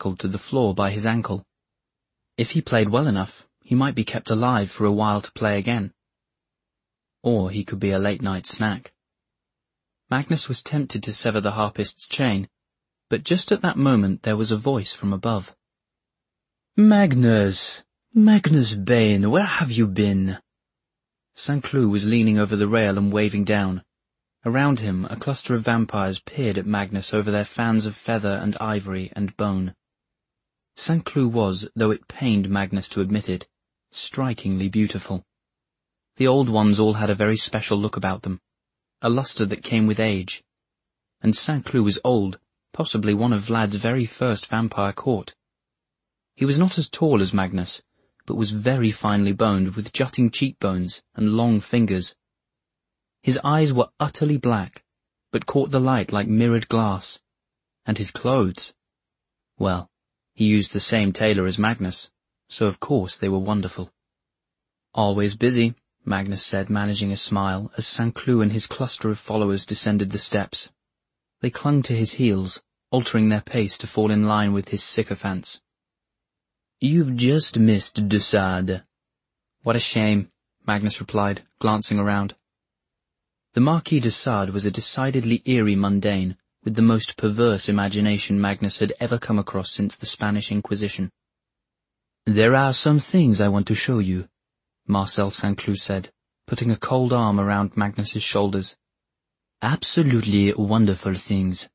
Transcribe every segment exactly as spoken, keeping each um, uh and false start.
shackled to the floor by his ankle. If he played well enough, he might be kept alive for a while to play again. Or he could be a late-night snack. Magnus was tempted to sever the harpist's chain, but just at that moment there was a voice from above. "Magnus! Magnus Bane, where have you been?" Saint Cloud was leaning over the rail and waving down. Around him, a cluster of vampires peered at Magnus over their fans of feather and ivory and bone. Saint Cloud was, though it pained Magnus to admit it, strikingly beautiful. The old ones all had a very special look about them, a lustre that came with age. And Saint Cloud was old, possibly one of Vlad's very first vampire court. He was not as tall as Magnus, but was very finely boned with jutting cheekbones and long fingers. His eyes were utterly black, but caught the light like mirrored glass. And his clothes, well, he used the same tailor as Magnus, so of course they were wonderful. "Always busy," Magnus said, managing a smile, as Saint Cloud and his cluster of followers descended the steps. They clung to his heels, altering their pace to fall in line with his sycophants. "You've just missed de Sade." "What a shame," Magnus replied, glancing around. The Marquis de Sade was a decidedly eerie mundane, with the most perverse imagination Magnus had ever come across since the Spanish Inquisition. "There are some things I want to show you," Marcel Saint Cloud said, putting a cold arm around Magnus's shoulders. "Absolutely wonderful things."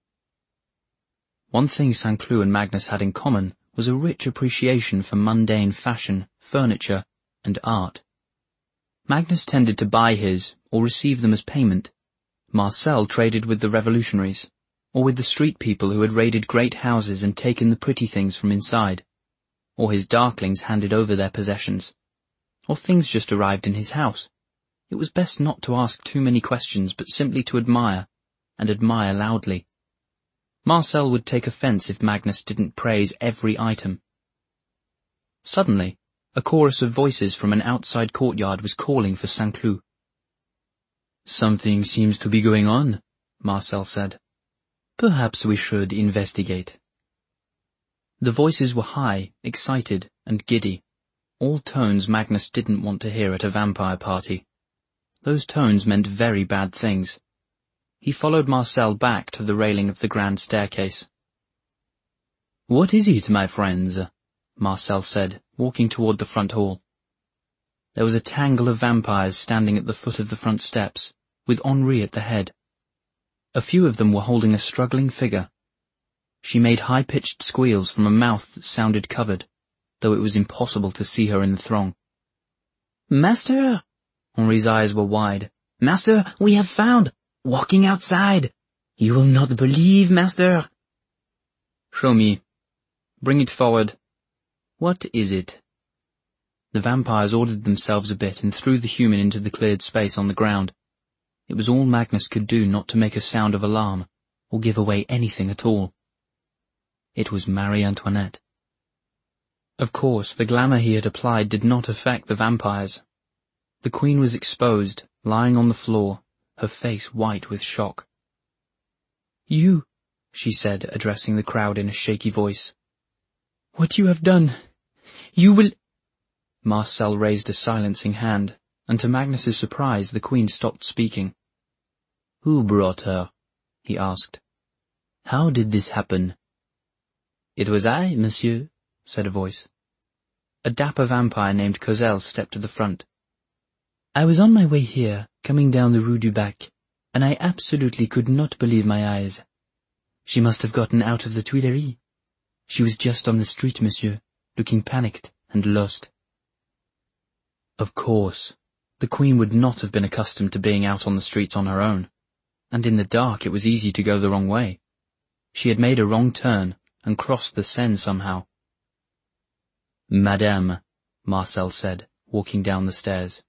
One thing Saint Cloud and Magnus had in common was a rich appreciation for mundane fashion, furniture, and art. Magnus tended to buy his, or receive them as payment. Marcel traded with the revolutionaries, or with the street people who had raided great houses and taken the pretty things from inside, or his darklings handed over their possessions, or things just arrived in his house. It was best not to ask too many questions, but simply to admire, and admire loudly. Marcel would take offence if Magnus didn't praise every item. Suddenly, a chorus of voices from an outside courtyard was calling for Saint Cloud. "Something seems to be going on," Marcel said. "Perhaps we should investigate." The voices were high, excited, and giddy, all tones Magnus didn't want to hear at a vampire party. Those tones meant very bad things. He followed Marcel back to the railing of the grand staircase. "What is it, my friends?" Marcel said, walking toward the front hall. There was a tangle of vampires standing at the foot of the front steps, with Henri at the head. A few of them were holding a struggling figure. She made high-pitched squeals from a mouth that sounded covered, though it was impossible to see her in the throng. "Master!" Henri's eyes were wide. "Master, we have found! Walking outside! You will not believe, master!" "Show me. Bring it forward." "What is it?" The vampires ordered themselves a bit and threw the human into the cleared space on the ground. It was all Magnus could do not to make a sound of alarm, or give away anything at all. It was Marie Antoinette. Of course, the glamour he had applied did not affect the vampires. The Queen was exposed, lying on the floor, her face white with shock. "You," she said, addressing the crowd in a shaky voice. "What you have done, you will—" Marcel raised a silencing hand, and to Magnus's surprise the Queen stopped speaking. "Who brought her?" he asked. "How did this happen?" "It was I, monsieur," said a voice. A dapper vampire named Cosel stepped to the front. "I was on my way here, coming down the Rue du Bac, and I absolutely could not believe my eyes. She must have gotten out of the Tuileries. She was just on the street, monsieur, looking panicked and lost." Of course, the Queen would not have been accustomed to being out on the streets on her own, and in the dark it was easy to go the wrong way. She had made a wrong turn and crossed the Seine somehow. "Madame," Marcel said, walking down the stairs.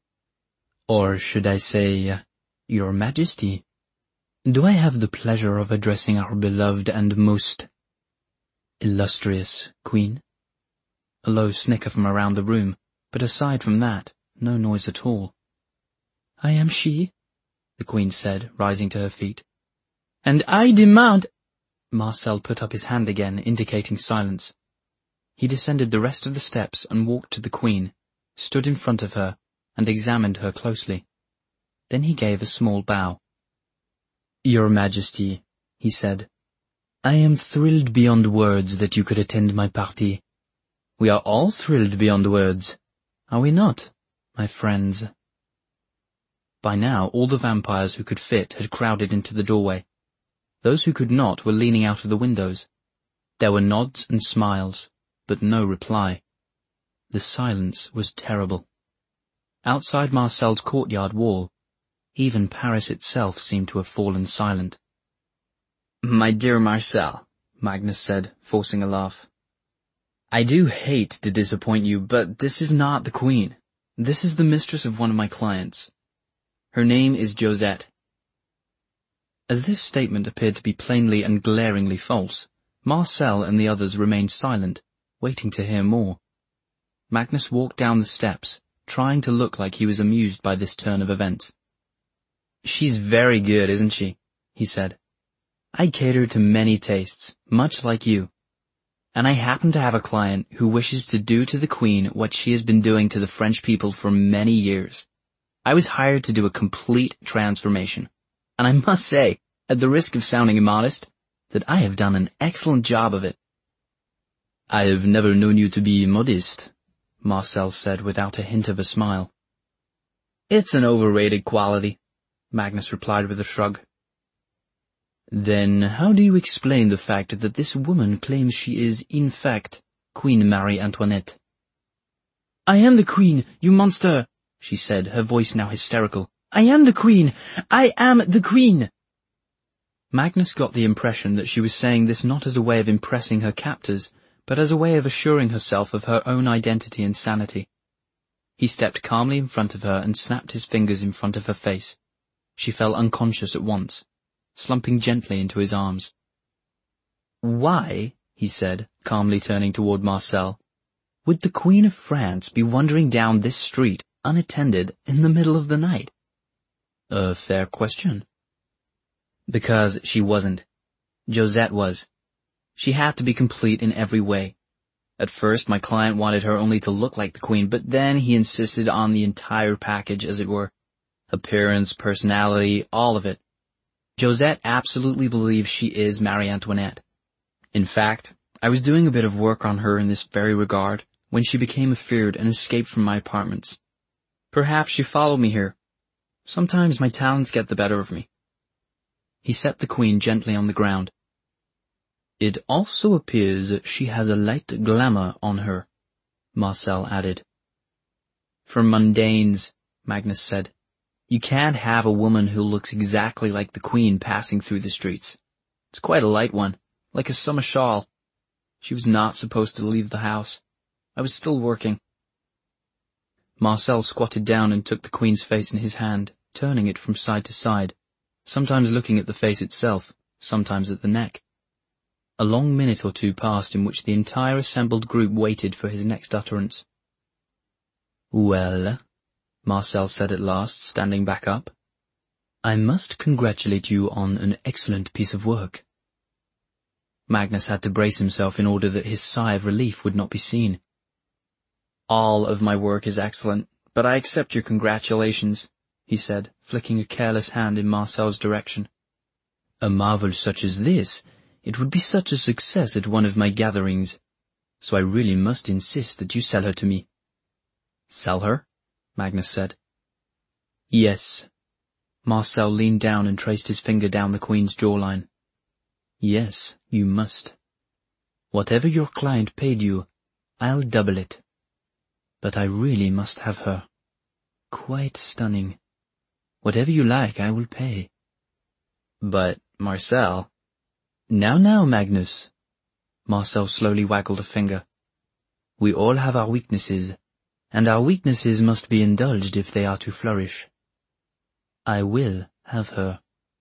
"Or should I say, uh, Your Majesty, do I have the pleasure of addressing our beloved and most illustrious Queen?" A low snicker from around the room, but aside from that, no noise at all. "I am she," the Queen said, rising to her feet. "And I demand—" Marcel put up his hand again, indicating silence. He descended the rest of the steps and walked to the Queen, stood in front of her, and examined her closely. Then he gave a small bow. "Your Majesty," he said, "I am thrilled beyond words that you could attend my party. We are all thrilled beyond words, are we not, my friends?" By now all the vampires who could fit had crowded into the doorway. Those who could not were leaning out of the windows. There were nods and smiles, but no reply. The silence was terrible. Outside Marcel's courtyard wall, even Paris itself seemed to have fallen silent. "My dear Marcel," Magnus said, forcing a laugh, "I do hate to disappoint you, but this is not the Queen. This is the mistress of one of my clients. Her name is Josette." As this statement appeared to be plainly and glaringly false, Marcel and the others remained silent, waiting to hear more. Magnus walked down the steps, trying to look like he was amused by this turn of events. "She's very good, isn't she?" he said. "I cater to many tastes, much like you. And I happen to have a client who wishes to do to the Queen what she has been doing to the French people for many years. I was hired to do a complete transformation, and I must say, at the risk of sounding immodest, that I have done an excellent job of it." "I have never known you to be modest," Marcel said without a hint of a smile. "It's an overrated quality," Magnus replied with a shrug. "Then how do you explain the fact that this woman claims she is, in fact, Queen Marie Antoinette?" "I am the Queen, you monster!" she said, her voice now hysterical. "I am the Queen! I am the Queen!" Magnus got the impression that she was saying this not as a way of impressing her captors, but as a way of assuring herself of her own identity and sanity. He stepped calmly in front of her and snapped his fingers in front of her face. She fell unconscious at once, slumping gently into his arms. "Why," he said, calmly turning toward Marcel, "would the Queen of France be wandering down this street, unattended, in the middle of the night?" "A fair question." "Because she wasn't. Josette was. She had to be complete in every way. At first my client wanted her only to look like the Queen, but then he insisted on the entire package, as it were. Appearance, personality, all of it. Josette absolutely believes she is Marie Antoinette. In fact, I was doing a bit of work on her in this very regard when she became afeared and escaped from my apartments. Perhaps she followed me here. Sometimes my talents get the better of me." He set the Queen gently on the ground. "It also appears that she has a light glamour on her," Marcel added. "For mundanes," Magnus said. "You can't have a woman who looks exactly like the Queen passing through the streets. It's quite a light one, like a summer shawl. She was not supposed to leave the house. I was still working." Marcel squatted down and took the Queen's face in his hand, turning it from side to side, sometimes looking at the face itself, sometimes at the neck. A long minute or two passed in which the entire assembled group waited for his next utterance. "Well," Marcel said at last, standing back up, "I must congratulate you on an excellent piece of work." Magnus had to brace himself in order that his sigh of relief would not be seen. "All of my work is excellent, but I accept your congratulations," he said, flicking a careless hand in Marcel's direction. "A marvel such as this, it would be such a success at one of my gatherings, so I really must insist that you sell her to me." "Sell her?" Magnus said. "Yes." Marcel leaned down and traced his finger down the Queen's jawline. "Yes, you must. Whatever your client paid you, I'll double it. But I really must have her. Quite stunning. Whatever you like, I will pay." "But, Marcel—" "Now, now, Magnus." Marcel slowly waggled a finger. "We all have our weaknesses, and our weaknesses must be indulged if they are to flourish. I will have her."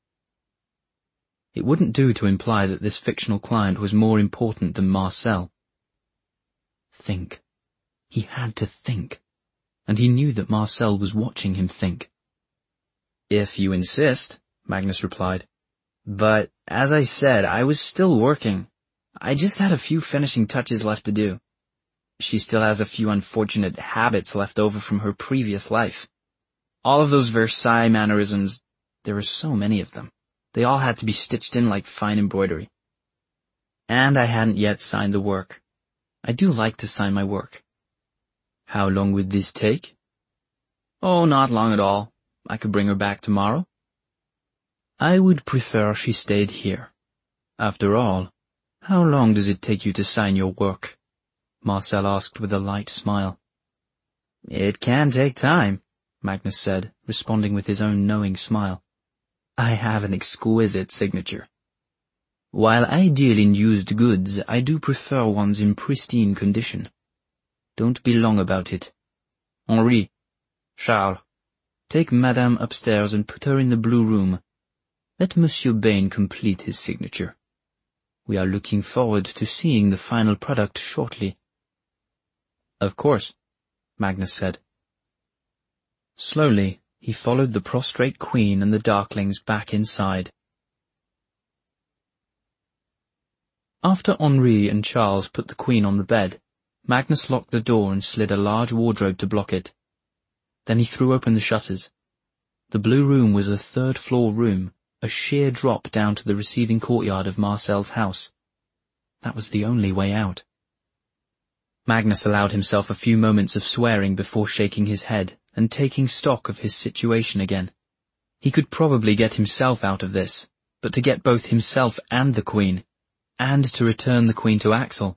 It wouldn't do to imply that this fictional client was more important than Marcel. Think. He had to think, and he knew that Marcel was watching him think. "If you insist," Magnus replied. But, as I said, I was still working. I just had a few finishing touches left to do. She still has a few unfortunate habits left over from her previous life. All of those Versailles mannerisms, there were so many of them. They all had to be stitched in like fine embroidery. And I hadn't yet signed the work. I do like to sign my work. How long would this take? Oh, not long at all. I could bring her back tomorrow. I would prefer she stayed here. After all, how long does it take you to sign your work? Marcel asked with a light smile. It can take time, Magnus said, responding with his own knowing smile. I have an exquisite signature. While ideal in used goods, I do prefer ones in pristine condition. Don't be long about it. Henri, Charles, take Madame upstairs and put her in the blue room. Let Monsieur Bain complete his signature. We are looking forward to seeing the final product shortly. Of course, Magnus said. Slowly, he followed the prostrate queen and the darklings back inside. After Henri and Charles put the queen on the bed, Magnus locked the door and slid a large wardrobe to block it. Then he threw open the shutters. The blue room was a third-floor room, a sheer drop down to the receiving courtyard of Marcel's house. That was the only way out. Magnus allowed himself a few moments of swearing before shaking his head and taking stock of his situation again. He could probably get himself out of this, but to get both himself and the queen, and to return the queen to Axel.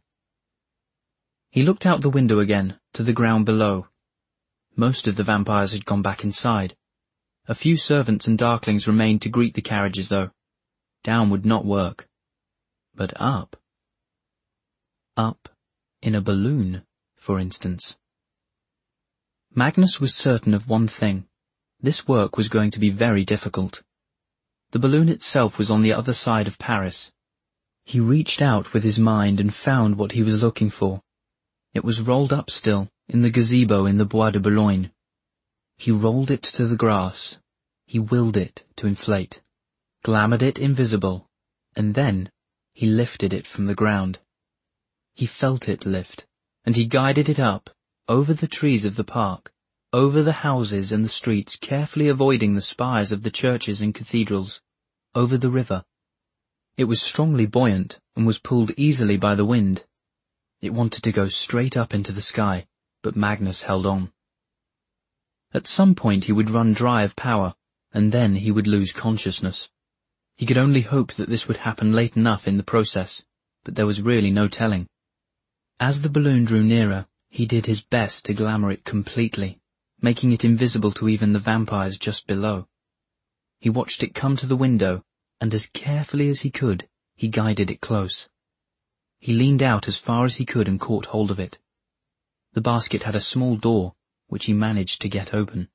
He looked out the window again, to the ground below. Most of the vampires had gone back inside. A few servants and darklings remained to greet the carriages, though. Down would not work. But up. Up, in a balloon, for instance. Magnus was certain of one thing. This work was going to be very difficult. The balloon itself was on the other side of Paris. He reached out with his mind and found what he was looking for. It was rolled up still, in the gazebo in the Bois de Boulogne. He rolled it to the grass. He willed it to inflate, glamoured it invisible, and then he lifted it from the ground. He felt it lift, and he guided it up, over the trees of the park, over the houses and the streets, carefully avoiding the spires of the churches and cathedrals, over the river. It was strongly buoyant and was pulled easily by the wind. It wanted to go straight up into the sky, but Magnus held on. At some point he would run dry of power, and then he would lose consciousness. He could only hope that this would happen late enough in the process, but there was really no telling. As the balloon drew nearer, he did his best to glamour it completely, making it invisible to even the vampires just below. He watched it come to the window, and as carefully as he could, he guided it close. He leaned out as far as he could and caught hold of it. The basket had a small door, which he managed to get open.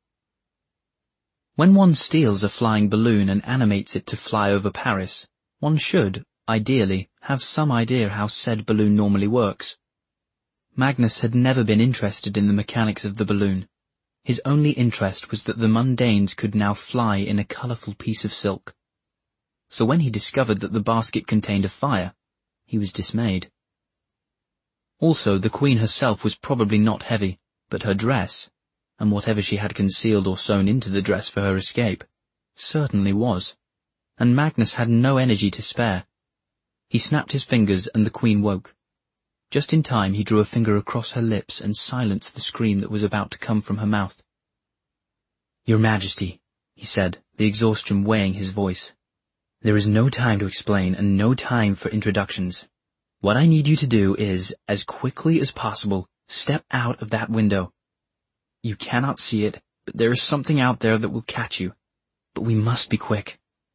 When one steals a flying balloon and animates it to fly over Paris, one should, ideally, have some idea how said balloon normally works. Magnus had never been interested in the mechanics of the balloon. His only interest was that the mundanes could now fly in a colourful piece of silk. So when he discovered that the basket contained a fire, he was dismayed. Also, the queen herself was probably not heavy, but her dress, and whatever she had concealed or sewn into the dress for her escape, certainly was, and Magnus had no energy to spare. He snapped his fingers and the queen woke. Just in time he drew a finger across her lips and silenced the scream that was about to come from her mouth. "Your Majesty," he said, the exhaustion weighing his voice. "There is no time to explain and no time for introductions. What I need you to do is, as quickly as possible, step out of that window. You cannot see it, but there is something out there that will catch you. But we must be quick."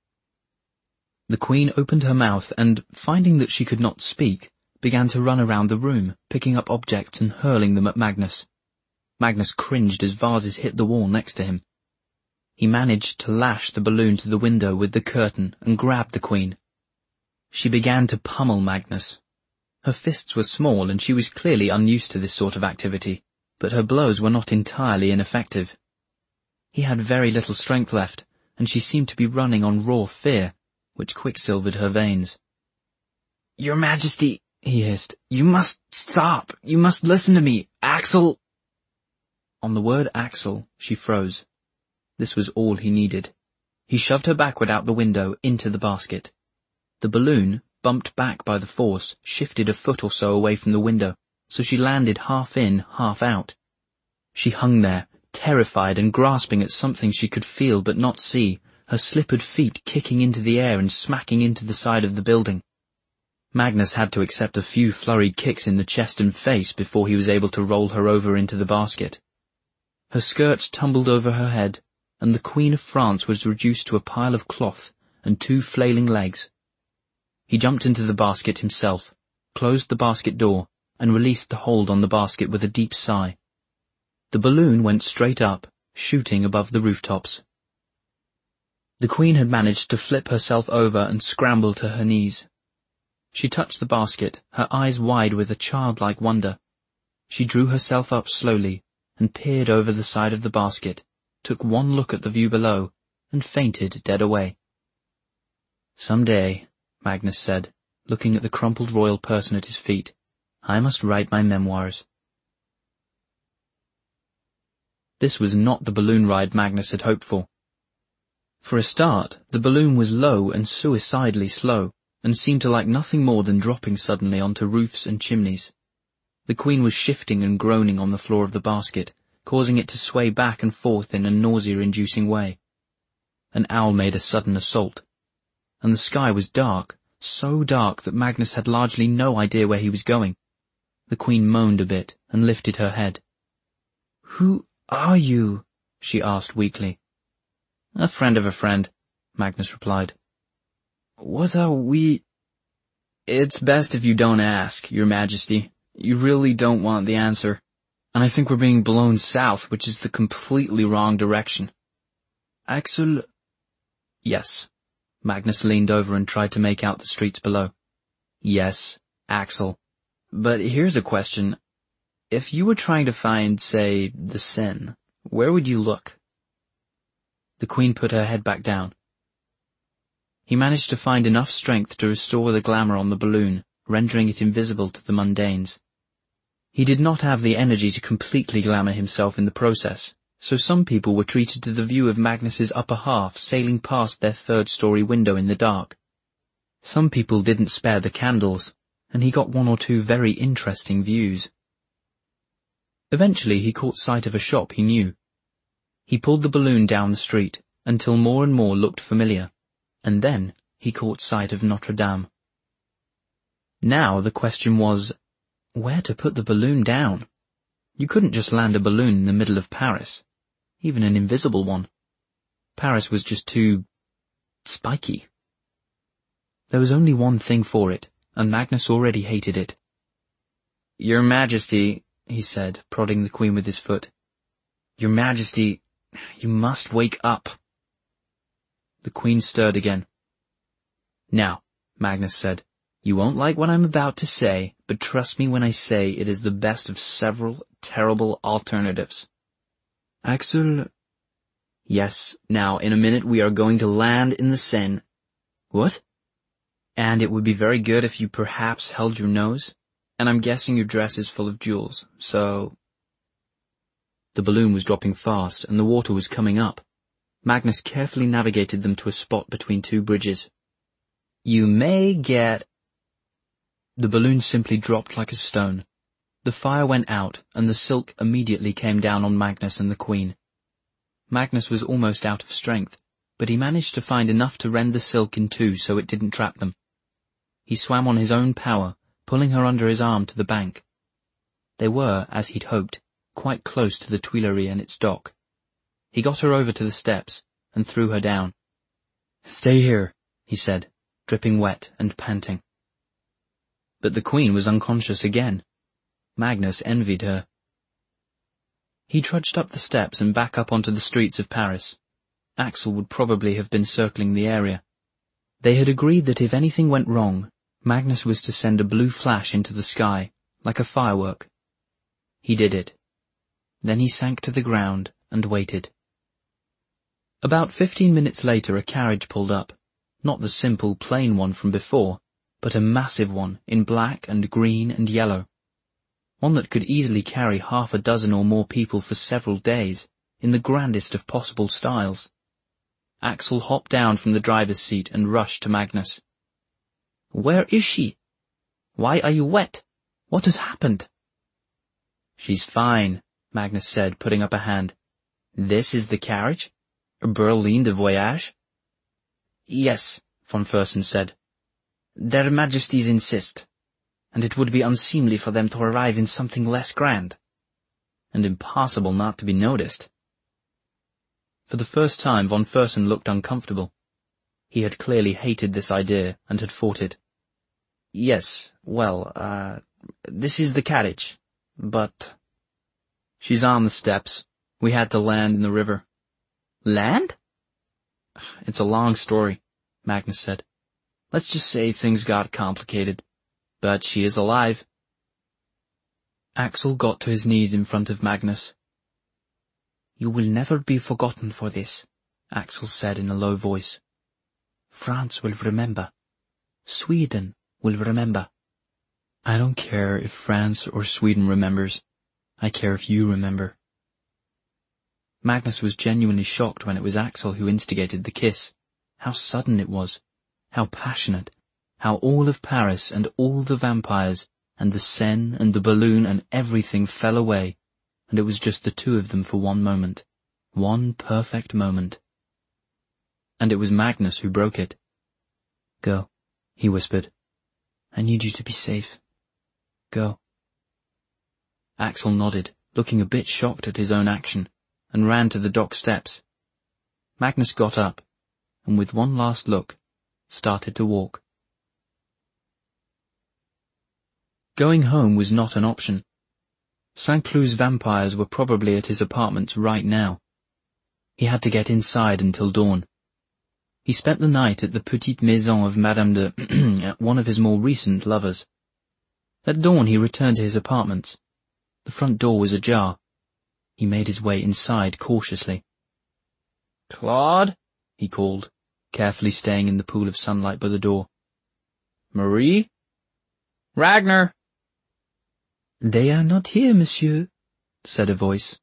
The queen opened her mouth and, finding that she could not speak, began to run around the room, picking up objects and hurling them at Magnus. Magnus cringed as vases hit the wall next to him. He managed to lash the balloon to the window with the curtain and grabbed the queen. She began to pummel Magnus. Her fists were small and she was clearly unused to this sort of activity, but her blows were not entirely ineffective. He had very little strength left, and she seemed to be running on raw fear, which quicksilvered her veins. "Your Majesty," he hissed, "you must stop. You must listen to me. Axel—" On the word Axel, she froze. This was all he needed. He shoved her backward out the window into the basket. The balloon, bumped back by the force, shifted a foot or so away from the window, so she landed half in, half out. She hung there, terrified and grasping at something she could feel but not see, her slippered feet kicking into the air and smacking into the side of the building. Magnus had to accept a few flurried kicks in the chest and face before he was able to roll her over into the basket. Her skirts tumbled over her head, and the Queen of France was reduced to a pile of cloth and two flailing legs. He jumped into the basket himself, closed the basket door, and released the hold on the basket with a deep sigh. The balloon went straight up, shooting above the rooftops. The Queen had managed to flip herself over and scramble to her knees. She touched the basket, her eyes wide with a childlike wonder. She drew herself up slowly and peered over the side of the basket, took one look at the view below, and fainted dead away. "Some day," Magnus said, looking at the crumpled royal person at his feet, "I must write my memoirs." This was not the balloon ride Magnus had hoped for. For a start, the balloon was low and suicidally slow, and seemed to like nothing more than dropping suddenly onto roofs and chimneys. The Queen was shifting and groaning on the floor of the basket, causing it to sway back and forth in a nausea-inducing way. An owl made a sudden assault, and the sky was dark, so dark that Magnus had largely no idea where he was going. The Queen moaned a bit and lifted her head. "Who are you?" she asked weakly. "A friend of a friend," Magnus replied. "What are we—" "It's best if you don't ask, Your Majesty. You really don't want the answer. And I think we're being blown south, which is the completely wrong direction." "Axel—" "Yes." Magnus leaned over and tried to make out the streets below. "Yes, Axel. But here's a question. If you were trying to find, say, the Seine, where would you look?" The Queen put her head back down. He managed to find enough strength to restore the glamour on the balloon, rendering it invisible to the mundanes. He did not have the energy to completely glamour himself in the process, so some people were treated to the view of Magnus's upper half sailing past their third-story window in the dark. Some people didn't spare the candles, and he got one or two very interesting views. Eventually he caught sight of a shop he knew. He pulled the balloon down the street, until more and more looked familiar, and then he caught sight of Notre Dame. Now the question was, where to put the balloon down? You couldn't just land a balloon in the middle of Paris, even an invisible one. Paris was just too spiky. There was only one thing for it, and Magnus already hated it. "Your Majesty," he said, prodding the Queen with his foot. "Your Majesty, you must wake up." The Queen stirred again. "Now," Magnus said, "you won't like what I'm about to say, but trust me when I say it is the best of several terrible alternatives." "Axel—" "Yes, now in a minute we are going to land in the Seine." "What?" "And it would be very good if you perhaps held your nose, and I'm guessing your dress is full of jewels, so—" The balloon was dropping fast, and the water was coming up. Magnus carefully navigated them to a spot between two bridges. "You may get—" The balloon simply dropped like a stone. The fire went out, and the silk immediately came down on Magnus and the Queen. Magnus was almost out of strength, but he managed to find enough to rend the silk in two so it didn't trap them. He swam on his own power, pulling her under his arm to the bank. They were, as he'd hoped, quite close to the Tuileries and its dock. He got her over to the steps and threw her down. "Stay here," he said, dripping wet and panting. But the Queen was unconscious again. Magnus envied her. He trudged up the steps and back up onto the streets of Paris. Axel would probably have been circling the area. They had agreed that if anything went wrong, Magnus was to send a blue flash into the sky, like a firework. He did it. Then he sank to the ground and waited. About fifteen minutes later a carriage pulled up. not the simple, plain one from before, but a massive one in black and green and yellow. One that could easily carry half a dozen or more people for several days, in the grandest of possible styles. Axel hopped down from the driver's seat and rushed to Magnus. "Where is she? Why are you wet? What has happened?" "She's fine," Magnus said, putting up a hand. "This is the carriage? Berlin de voyage?" "Yes," von Fersen said. "Their Majesties insist, and it would be unseemly for them to arrive in something less grand, and impossible not to be noticed." For the first time von Fersen looked uncomfortable. He had clearly hated this idea and had fought it. "Yes, well, uh, this is the carriage, but—" "She's on the steps. We had to land in the river." "Land?" "It's a long story," Magnus said. "Let's just say things got complicated. But she is alive." Axel got to his knees in front of Magnus. "You will never be forgotten for this," Axel said in a low voice. "France will remember. Sweden will remember." "I don't care if France or Sweden remembers. I care if you remember." Magnus was genuinely shocked when it was Axel who instigated the kiss. How sudden it was. How passionate. How all of Paris and all the vampires and the Seine and the balloon and everything fell away, and it was just the two of them for one moment. One perfect moment. And it was Magnus who broke it. "Go," he whispered. "I need you to be safe. Go." Axel nodded, looking a bit shocked at his own action, and ran to the dock steps. Magnus got up, and with one last look, started to walk. Going home was not an option. Saint Cloud's vampires were probably at his apartments right now. He had to get inside until dawn. He spent the night at the petite maison of Madame de one of his more recent lovers. At dawn he returned to his apartments. The front door was ajar. He made his way inside cautiously. "Claude," he called, carefully staying in the pool of sunlight by the door. "Marie? Ragnar!" "They are not here, monsieur," said a voice.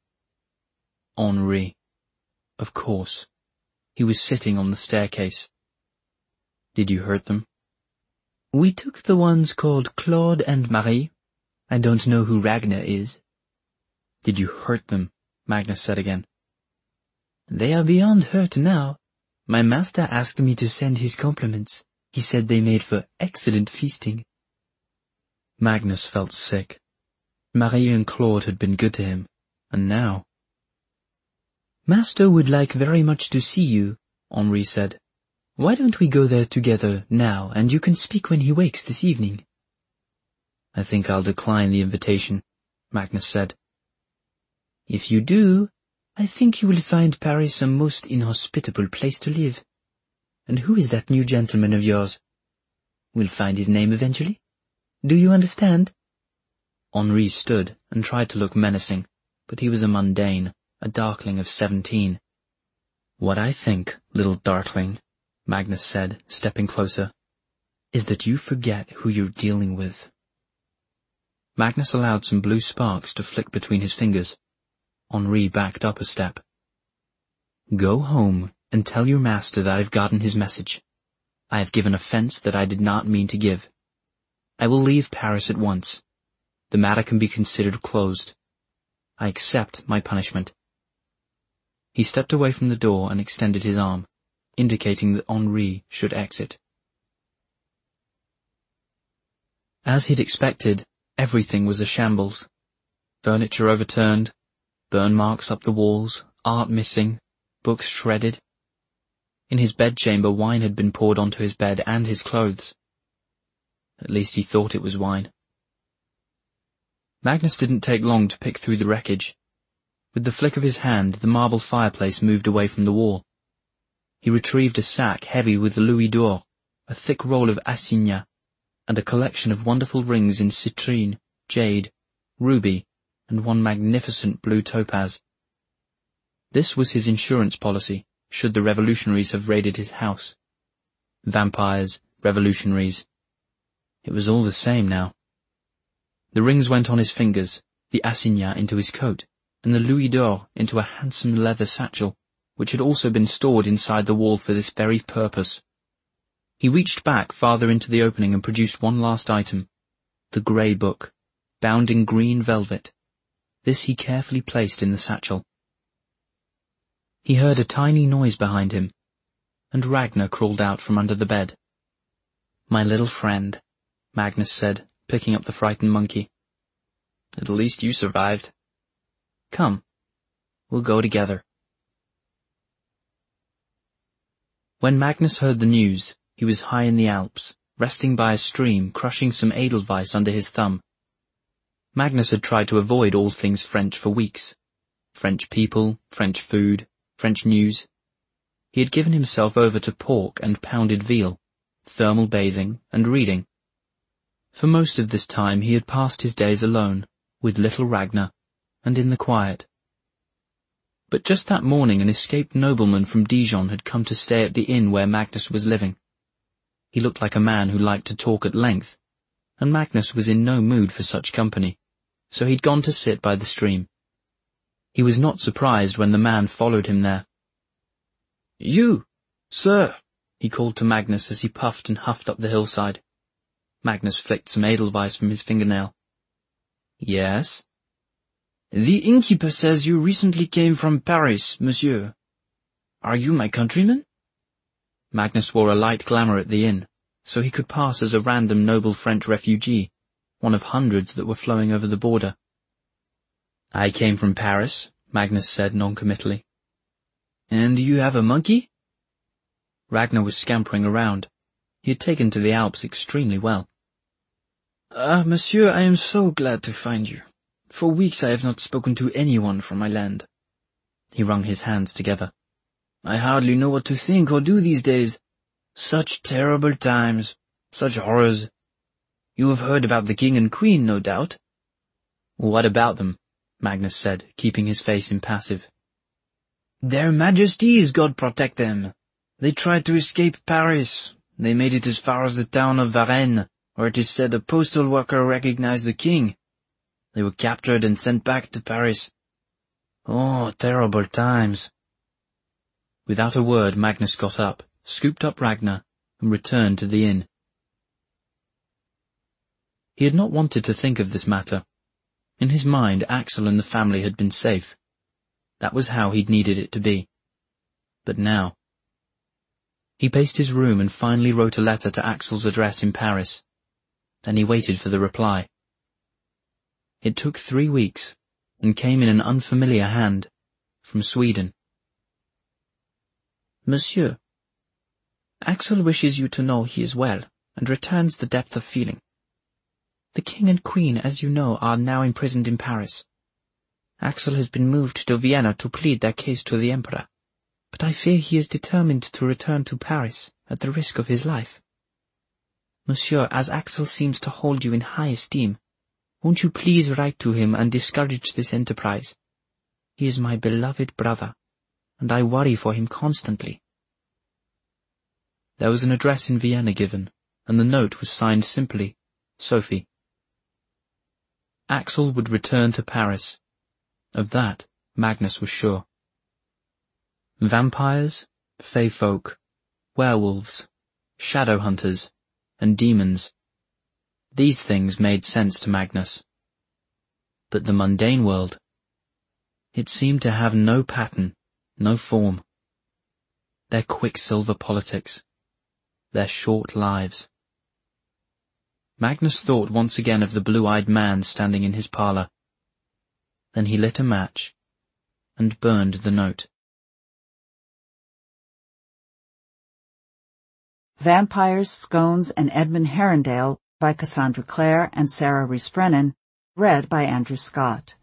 Henri. Of course. He was sitting on the staircase. "Did you hurt them?" "We took the ones called Claude and Marie. I don't know who Ragnar is." "Did you hurt them?" Magnus said again. "They are beyond hurt now. My master asked me to send his compliments. He said they made for excellent feasting." Magnus felt sick. Marie and Claude had been good to him, and now... "Master would like very much to see you," Henri said. "Why don't we go there together now, and you can speak when he wakes this evening?" "I think I'll decline the invitation," Magnus said. "If you do, I think you will find Paris a most inhospitable place to live. And who is that new gentleman of yours? We'll find his name eventually. Do you understand?" Henri stood and tried to look menacing, but he was a mundane, a darkling of seventeen. "What I think, little darkling," Magnus said, stepping closer, "is that you forget who you're dealing with." Magnus allowed some blue sparks to flick between his fingers. Henri backed up a step. "Go home and tell your master that I've gotten his message. I have given offense that I did not mean to give. I will leave Paris at once. The matter can be considered closed. I accept my punishment." He stepped away from the door and extended his arm, indicating that Henri should exit. As he'd expected, everything was a shambles. Furniture overturned, burn marks up the walls, art missing, books shredded. In his bedchamber wine had been poured onto his bed and his clothes. At least he thought it was wine. Magnus didn't take long to pick through the wreckage. With the flick of his hand, the marble fireplace moved away from the wall. He retrieved a sack heavy with louis d'or, a thick roll of assignats, and a collection of wonderful rings in citrine, jade, ruby, and one magnificent blue topaz. This was his insurance policy, should the revolutionaries have raided his house. vampires, revolutionaries. It was all the same now. The rings went on his fingers, the assignat into his coat, and the louis d'or into a handsome leather satchel, which had also been stored inside the wall for this very purpose. He reached back farther into the opening and produced one last item, the grey book, bound in green velvet. This he carefully placed in the satchel. He heard a tiny noise behind him, and Ragnar crawled out from under the bed. "My little friend," Magnus said, picking up the frightened monkey. "At least you survived. Come, we'll go together." When Magnus heard the news, he was high in the Alps, resting by a stream, crushing some edelweiss under his thumb. Magnus had tried to avoid all things French for weeks. French people, French food, French news. He had given himself over to pork and pounded veal, thermal bathing, and reading. For most of this time he had passed his days alone, with little Ragnar, and in the quiet. But just that morning an escaped nobleman from Dijon had come to stay at the inn where Magnus was living. He looked like a man who liked to talk at length, and Magnus was in no mood for such company, so he'd gone to sit by the stream. He was not surprised when the man followed him there. "You, sir," he called to Magnus as he puffed and huffed up the hillside. Magnus flicked some edelweiss from his fingernail. "Yes?" "The innkeeper says you recently came from Paris, monsieur. Are you my countryman?" Magnus wore a light glamour at the inn, so he could pass as a random noble French refugee, one of hundreds that were flowing over the border. "I came from Paris," Magnus said noncommittally. "And you have a monkey?" Ragnar was scampering around. He had taken to the Alps extremely well. "Ah, monsieur, I am so glad to find you. For weeks I have not spoken to anyone from my land." He wrung his hands together. "I hardly know what to think or do these days. Such terrible times, such horrors. You have heard about the king and queen, no doubt?" "What about them?" Magnus said, keeping his face impassive. "Their Majesties, God protect them. They tried to escape Paris. They made it as far as the town of Varennes, where it is said a postal worker recognized the king. They were captured and sent back to Paris. Oh, terrible times." Without a word, Magnus got up, scooped up Ragnar, and returned to the inn. He had not wanted to think of this matter. In his mind, Axel and the family had been safe. That was how he'd needed it to be. But now... He paced his room and finally wrote a letter to Axel's address in Paris. Then he waited for the reply. It took three weeks, and came in an unfamiliar hand, from Sweden. "Monsieur, Axel wishes you to know he is well, and returns the depth of feeling. The king and queen, as you know, are now imprisoned in Paris. Axel has been moved to Vienna to plead their case to the emperor, but I fear he is determined to return to Paris at the risk of his life. Monsieur, as Axel seems to hold you in high esteem, won't you please write to him and discourage this enterprise? He is my beloved brother, and I worry for him constantly." There was an address in Vienna given, and the note was signed simply, Sophie. Axel would return to Paris. Of that, Magnus was sure. Vampires, fey folk, werewolves, shadow hunters, and demons. These things made sense to Magnus. But the mundane world, it seemed to have no pattern, no form. Their quicksilver politics, their short lives. Magnus thought once again of the blue-eyed man standing in his parlour. Then he lit a match and burned the note. Vampires, Scones, and Edmund Herondale by Cassandra Clare and Sarah Rees Brennan, read by Andrew Scott.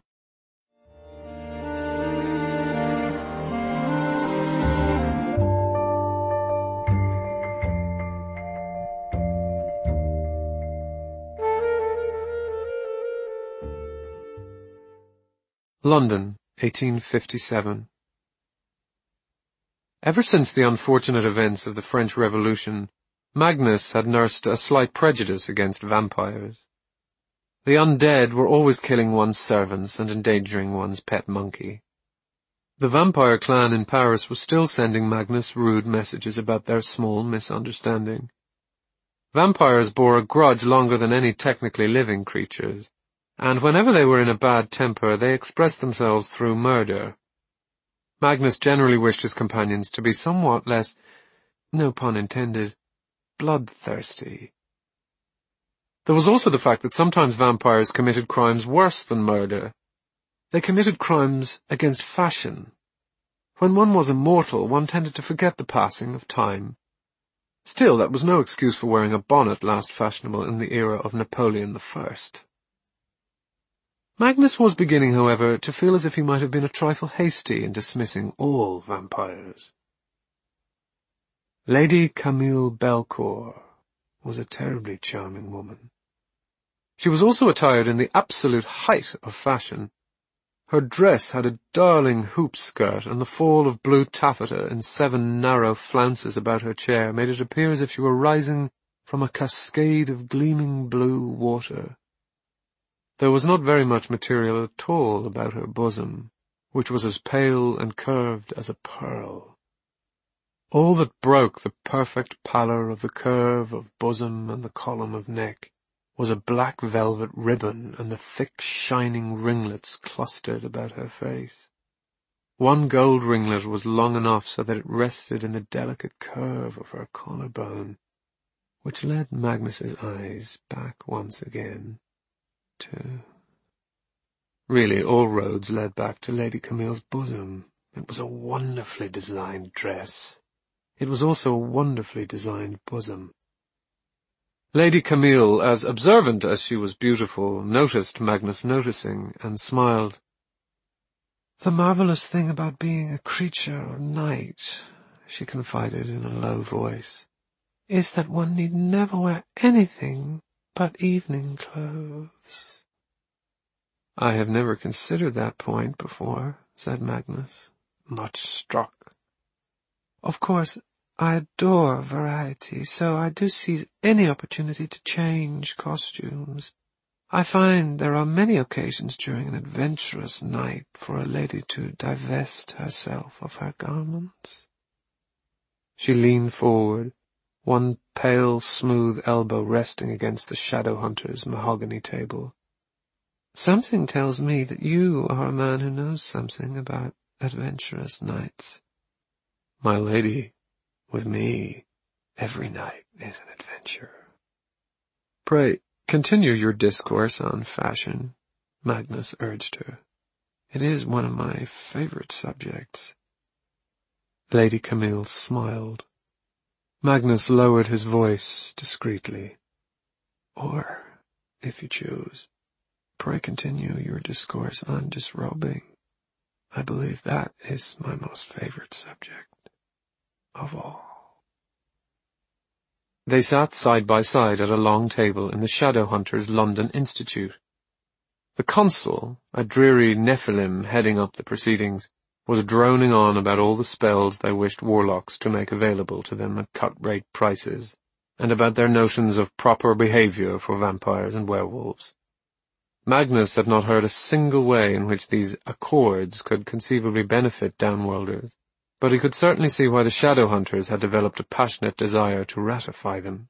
London, eighteen fifty-seven. Ever since the unfortunate events of the French Revolution, Magnus had nursed a slight prejudice against vampires. The undead were always killing one's servants and endangering one's pet monkey. The vampire clan in Paris was still sending Magnus rude messages about their small misunderstanding. Vampires bore a grudge longer than any technically living creatures, and whenever they were in a bad temper, they expressed themselves through murder. Magnus generally wished his companions to be somewhat less, no pun intended, bloodthirsty. There was also the fact that sometimes vampires committed crimes worse than murder. They committed crimes against fashion. When one was immortal, one tended to forget the passing of time. Still, that was no excuse for wearing a bonnet last fashionable in the era of Napoleon the First. Magnus was beginning, however, to feel as if he might have been a trifle hasty in dismissing all vampires. Lady Camille Belcourt was a terribly charming woman. She was also attired in the absolute height of fashion. Her dress had a darling hoop skirt, and the fall of blue taffeta in seven narrow flounces about her chair made it appear as if she were rising from a cascade of gleaming blue water. There was not very much material at all about her bosom, which was as pale and curved as a pearl. All that broke the perfect pallor of the curve of bosom and the column of neck was a black velvet ribbon and the thick, shining ringlets clustered about her face. One gold ringlet was long enough so that it rested in the delicate curve of her collarbone, which led Magnus's eyes back once again to... Really, all roads led back to Lady Camille's bosom. It was a wonderfully designed dress. It was also a wonderfully designed bosom. Lady Camille, as observant as she was beautiful, noticed Magnus noticing, and smiled. "The marvellous thing about being a creature of night," she confided in a low voice, "is that one need never wear anything but evening clothes." "I have never considered that point before," said Magnus, much struck. "Of course, I adore variety, so I do seize any opportunity to change costumes. I find there are many occasions during an adventurous night for a lady to divest herself of her garments." She leaned forward, one pale, smooth elbow resting against the Shadowhunter's mahogany table. "Something tells me that you are a man who knows something about adventurous nights." "My lady, with me, every night is an adventure." "Pray, continue your discourse on fashion," Magnus urged her. "It is one of my favorite subjects." Lady Camille smiled. Magnus lowered his voice discreetly. "Or, if you choose, pray continue your discourse on disrobing. I believe that is my most favorite subject of all." They sat side by side at a long table in the Shadowhunters' London Institute. The consul, a dreary Nephilim heading up the proceedings, was droning on about all the spells they wished warlocks to make available to them at cut-rate prices, and about their notions of proper behavior for vampires and werewolves. Magnus had not heard a single way in which these accords could conceivably benefit downworlders, but he could certainly see why the Shadowhunters had developed a passionate desire to ratify them.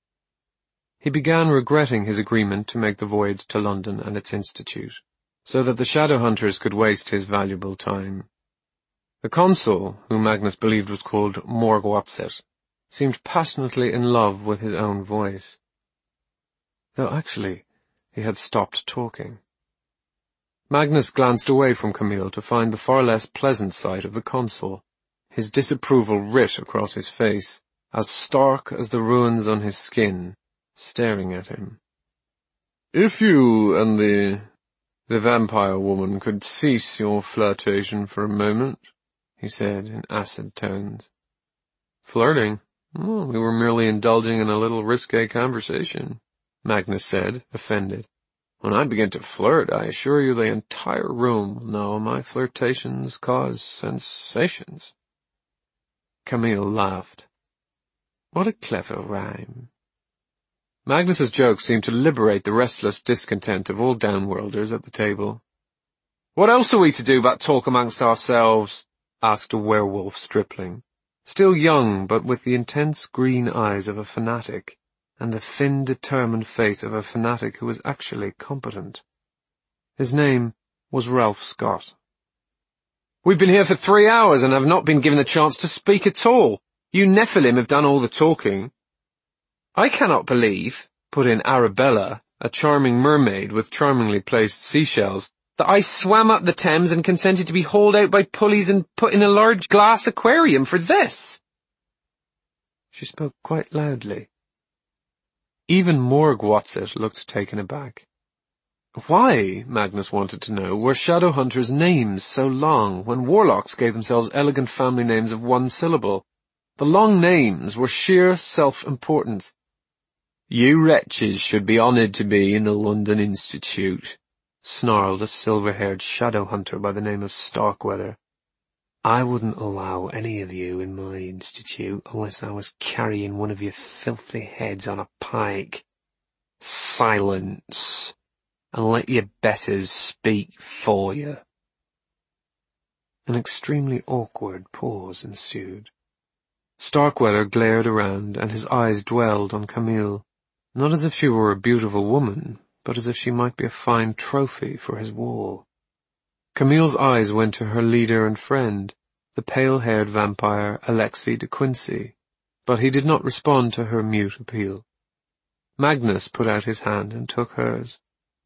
He began regretting his agreement to make the voyage to London and its institute, so that the Shadowhunters could waste his valuable time. The consul, whom Magnus believed was called Morgwatset, seemed passionately in love with his own voice, though actually he had stopped talking. Magnus glanced away from Camille to find the far less pleasant sight of the consul, his disapproval writ across his face, as stark as the runes on his skin, staring at him. "If you and the... the vampire woman could cease your flirtation for a moment," he said in acid tones. "Flirting? Oh, we were merely indulging in a little risque conversation," Magnus said, offended. "When I begin to flirt, I assure you the entire room will know my flirtations cause sensations." Camille laughed. What a clever rhyme. Magnus's joke seemed to liberate the restless discontent of all downworlders at the table. "What else are we to do but talk amongst ourselves?" asked a werewolf stripling, still young but with the intense green eyes of a fanatic, and the thin, determined face of a fanatic who was actually competent. His name was Ralph Scott. "We've been here for three hours and have not been given the chance to speak at all. You Nephilim have done all the talking." "I cannot believe," put in Arabella, a charming mermaid with charmingly placed seashells, "that I swam up the Thames and consented to be hauled out by pulleys and put in a large glass aquarium for this." She spoke quite loudly. Even Morg Watset looked taken aback. Why, Magnus wanted to know, were Shadowhunters' names so long when warlocks gave themselves elegant family names of one syllable? The long names were sheer self-importance. "You wretches should be honoured to be in the London Institute," snarled a silver-haired Shadowhunter by the name of Starkweather. "I wouldn't allow any of you in my institute unless I was carrying one of your filthy heads on a pike. Silence, and let your betters speak for you." An extremely awkward pause ensued. Starkweather glared around, and his eyes dwelled on Camille, not as if she were a beautiful woman, but as if she might be a fine trophy for his wall. Camille's eyes went to her leader and friend, the pale-haired vampire Alexei de Quincey, but he did not respond to her mute appeal. Magnus put out his hand and took hers.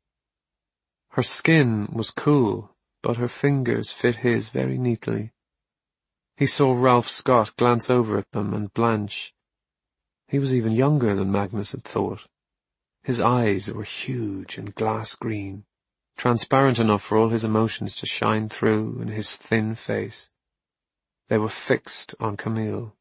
Her skin was cool, but her fingers fit his very neatly. He saw Ralph Scott glance over at them and blanch. He was even younger than Magnus had thought. His eyes were huge and glass-green, transparent enough for all his emotions to shine through in his thin face. They were fixed on Camille.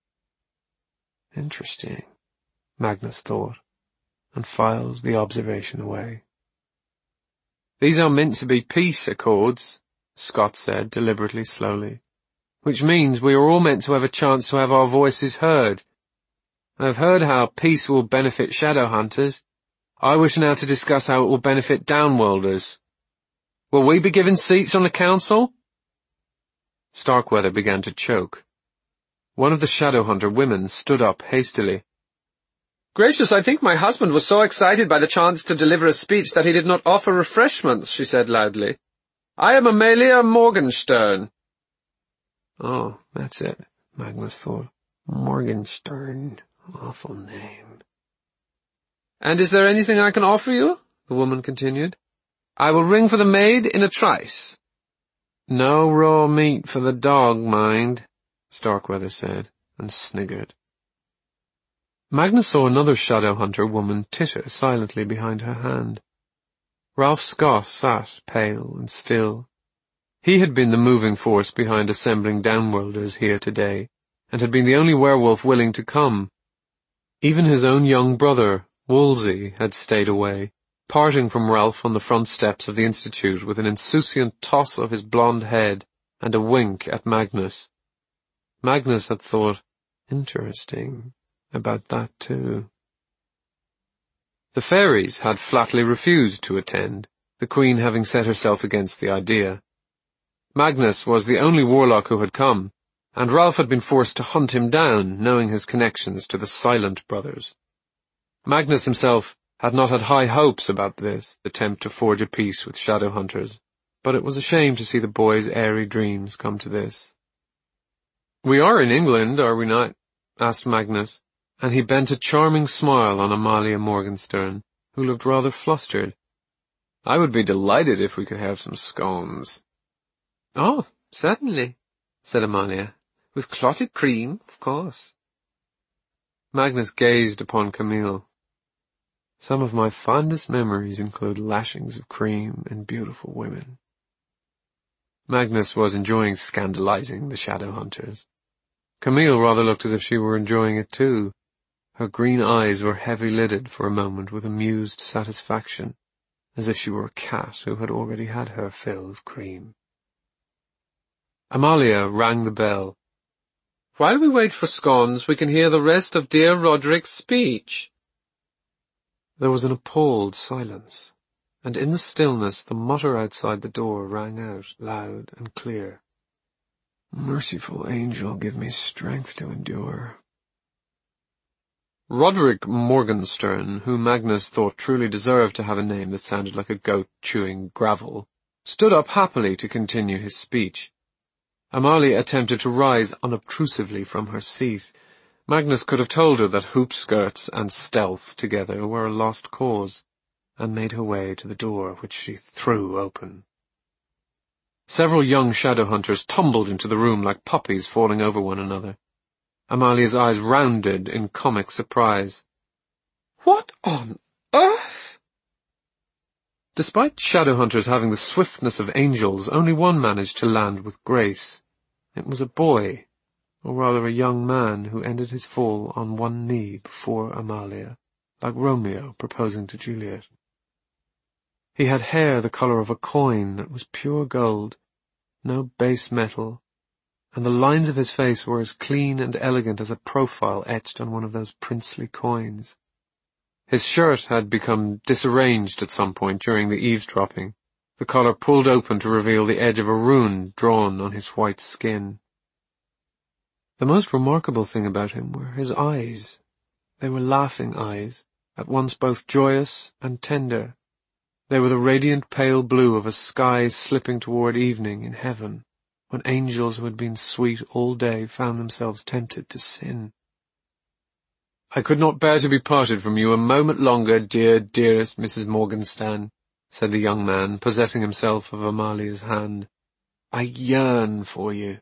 Interesting, Magnus thought, and filed the observation away. "These are meant to be peace accords," Scott said deliberately slowly, "which means we are all meant to have a chance to have our voices heard. I have heard how peace will benefit Shadowhunters. I wish now to discuss how it will benefit Downworlders. Will we be given seats on the council?" Starkweather began to choke. One of the Shadowhunter women stood up hastily. "Gracious, I think my husband was so excited by the chance to deliver a speech that he did not offer refreshments," she said loudly. "I am Amelia Morgenstern." Oh, that's it, Magnus thought. Morgenstern. Awful name. "And is there anything I can offer you?" the woman continued. "I will ring for the maid in a trice." "No raw meat for the dog, mind," Starkweather said, and sniggered. Magnus saw another Shadowhunter woman titter silently behind her hand. Ralph Scott sat pale and still. He had been the moving force behind assembling Downworlders here today, and had been the only werewolf willing to come. Even his own young brother, Wolsey, had stayed away, parting from Ralph on the front steps of the Institute with an insouciant toss of his blonde head and a wink at Magnus. Magnus had thought, interesting, about that too. The fairies had flatly refused to attend, the Queen having set herself against the idea. Magnus was the only warlock who had come, and Ralph had been forced to hunt him down, knowing his connections to the Silent Brothers. Magnus himself had not had high hopes about this attempt to forge a peace with Shadowhunters, but it was a shame to see the boy's airy dreams come to this. "We are in England, are we not?" asked Magnus, and he bent a charming smile on Amalia Morgenstern, who looked rather flustered. "I would be delighted if we could have some scones." "Oh, certainly," said Amalia. "With clotted cream, of course." Magnus gazed upon Camille. Some of my fondest memories include lashings of cream and beautiful women. Magnus was enjoying scandalizing the Shadowhunters. Camille rather looked as if she were enjoying it too. Her green eyes were heavy-lidded for a moment with amused satisfaction, as if she were a cat who had already had her fill of cream. Amalia rang the bell. While we wait for scones, we can hear the rest of dear Roderick's speech. There was an appalled silence, and in the stillness the mutter outside the door rang out loud and clear. Merciful angel, give me strength to endure. Roderick Morgenstern, who Magnus thought truly deserved to have a name that sounded like a goat chewing gravel, stood up happily to continue his speech. Amalia attempted to rise unobtrusively from her seat. Magnus could have told her that hoop skirts and stealth together were a lost cause, and made her way to the door, which she threw open. Several young shadow hunters tumbled into the room like puppies falling over one another. Amalia's eyes rounded in comic surprise. What on earth? Despite shadow hunters having the swiftness of angels, only one managed to land with grace. It was a boy, or rather a young man, who ended his fall on one knee before Amalia, like Romeo proposing to Juliet. He had hair the colour of a coin that was pure gold, no base metal, and the lines of his face were as clean and elegant as a profile etched on one of those princely coins. His shirt had become disarranged at some point during the eavesdropping, the collar pulled open to reveal the edge of a rune drawn on his white skin. The most remarkable thing about him were his eyes. They were laughing eyes, at once both joyous and tender. They were the radiant pale blue of a sky slipping toward evening in heaven, when angels who had been sweet all day found themselves tempted to sin. "I could not bear to be parted from you a moment longer, dear, dearest Missus Morgenstern," said the young man, possessing himself of Amalia's hand. "I yearn for you."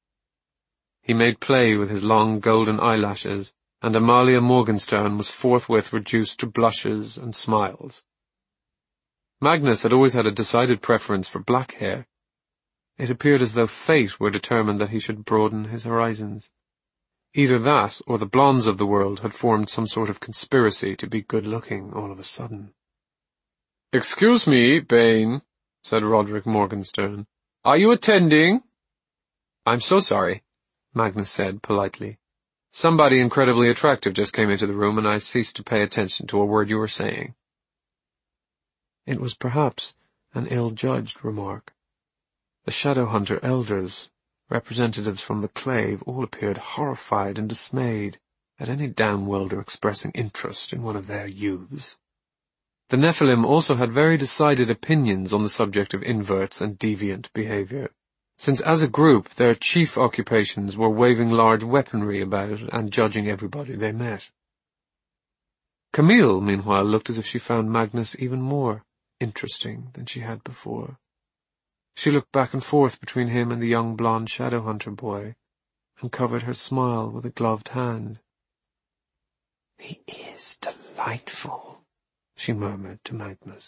He made play with his long golden eyelashes, and Amalia Morgenstern was forthwith reduced to blushes and smiles. Magnus had always had a decided preference for black hair. It appeared as though fate were determined that he should broaden his horizons. Either that, or the blondes of the world had formed some sort of conspiracy to be good-looking all of a sudden. "Excuse me, Bane," said Roderick Morgenstern. "Are you attending?" "I'm so sorry," Magnus said politely. "Somebody incredibly attractive just came into the room, and I ceased to pay attention to a word you were saying." It was perhaps an ill-judged remark. The shadow hunter elders, representatives from the clave, all appeared horrified and dismayed at any downworlder expressing interest in one of their youths. The Nephilim also had very decided opinions on the subject of inverts and deviant behavior, since as a group their chief occupations were waving large weaponry about and judging everybody they met. Camille, meanwhile, looked as if she found Magnus even more interesting than she had before. She looked back and forth between him and the young blonde shadow hunter boy, and covered her smile with a gloved hand. "He is delightful," she murmured to Magnus.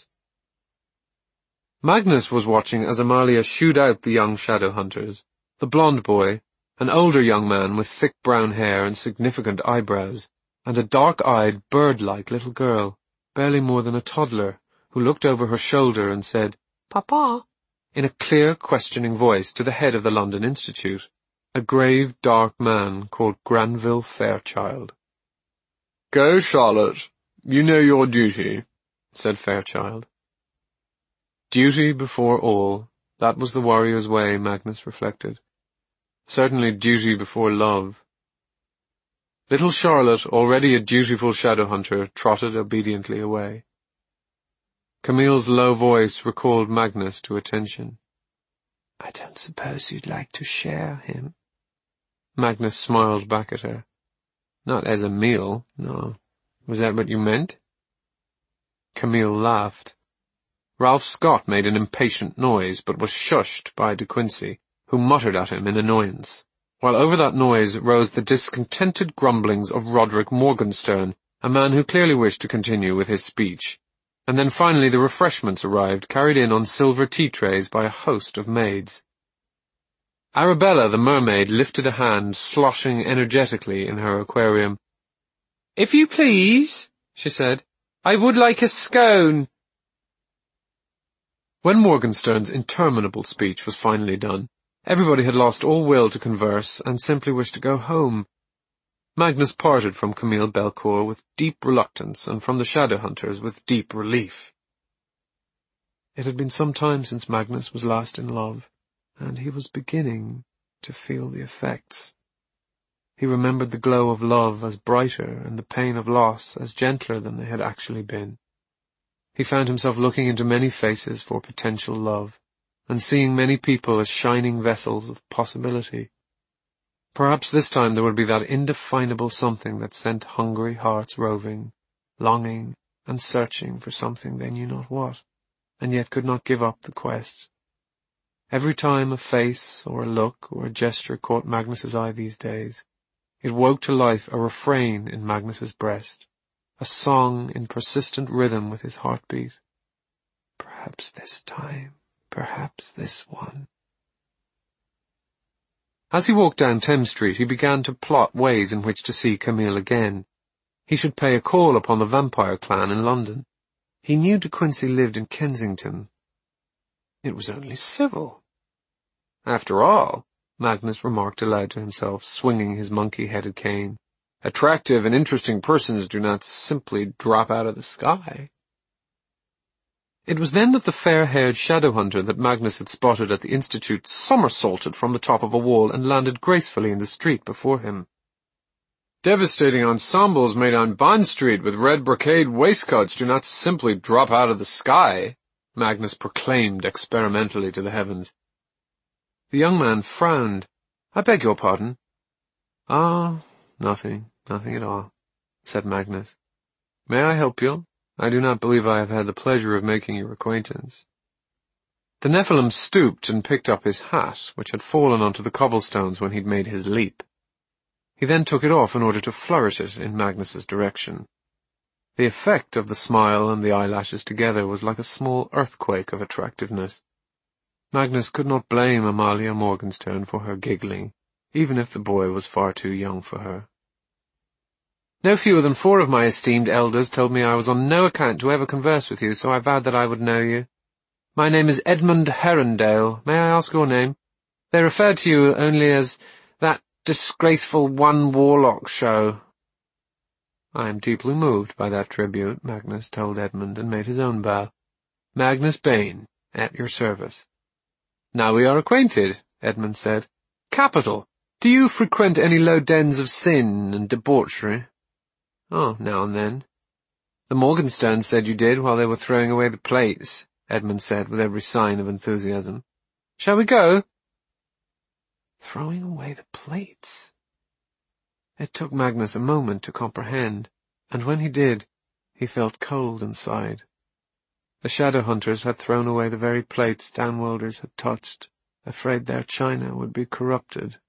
Magnus was watching as Amalia shooed out the young shadow hunters, the blonde boy, an older young man with thick brown hair and significant eyebrows, and a dark-eyed, bird-like little girl, barely more than a toddler, who looked over her shoulder and said, "Papa," in a clear, questioning voice to the head of the London Institute, a grave, dark man called Granville Fairchild. "Go, Charlotte. You know your duty," said Fairchild. Duty before all, that was the warrior's way, Magnus reflected. Certainly duty before love. Little Charlotte, already a dutiful shadow hunter, trotted obediently away. Camille's low voice recalled Magnus to attention. "I don't suppose you'd like to share him?" Magnus smiled back at her. "Not as a meal, no. Was that what you meant?" Camille laughed. Ralph Scott made an impatient noise, but was shushed by De Quincey, who muttered at him in annoyance, while over that noise rose the discontented grumblings of Roderick Morgenstern, a man who clearly wished to continue with his speech. And then finally the refreshments arrived, carried in on silver tea-trays by a host of maids. Arabella the mermaid lifted a hand, sloshing energetically in her aquarium. "If you please," she said, "I would like a scone." When Morgenstern's interminable speech was finally done, Everybody had lost all will to converse and simply wished to go home. Magnus parted from Camille Belcourt with deep reluctance and from the Shadowhunters with deep relief. It had been some time since Magnus was last in love, and he was beginning to feel the effects. He remembered the glow of love as brighter and the pain of loss as gentler than they had actually been. He found himself looking into many faces for potential love, and seeing many people as shining vessels of possibility. Perhaps this time there would be that indefinable something that sent hungry hearts roving, longing and searching for something they knew not what, and yet could not give up the quest. Every time a face or a look or a gesture caught Magnus's eye these days, it woke to life a refrain in Magnus's breast, a song in persistent rhythm with his heartbeat. Perhaps this time, perhaps this one. As he walked down Thames Street, he began to plot ways in which to see Camille again. He should pay a call upon the vampire clan in London. He knew De Quincey lived in Kensington. It was only civil. After all, Magnus remarked aloud to himself, swinging his monkey-headed cane, attractive and interesting persons do not simply drop out of the sky. It was then that the fair-haired Shadowhunter that Magnus had spotted at the Institute somersaulted from the top of a wall and landed gracefully in the street before him. Devastating ensembles made on Bond Street with red brocade waistcoats do not simply drop out of the sky, Magnus proclaimed experimentally to the heavens. The young man frowned. I beg your pardon. Ah, nothing, nothing at all, said Magnus. May I help you? I do not believe I have had the pleasure of making your acquaintance. The Nephilim stooped and picked up his hat, which had fallen onto the cobblestones when he'd made his leap. He then took it off in order to flourish it in Magnus's direction. The effect of the smile and the eyelashes together was like a small earthquake of attractiveness. Magnus could not blame Amalia Morgenstern for her giggling, even if the boy was far too young for her. No fewer than four of my esteemed elders told me I was on no account to ever converse with you, so I vowed that I would know you. My name is Edmund Herondale. May I ask your name? They referred to you only as that disgraceful one Warlock show. I am deeply moved by that tribute, Magnus told Edmund, and made his own bow. Magnus Bane, at your service. Now we are acquainted, Edmund said. Capital. Do you frequent any low dens of sin and debauchery? Oh, now and then. The Morgensterns said you did while they were throwing away the plates, Edmund said with every sign of enthusiasm. Shall we go? Throwing away the plates. It took Magnus a moment to comprehend, and when he did, he felt cold inside. The Shadowhunters had thrown away the very plates Downworlders had touched, afraid their china would be corrupted.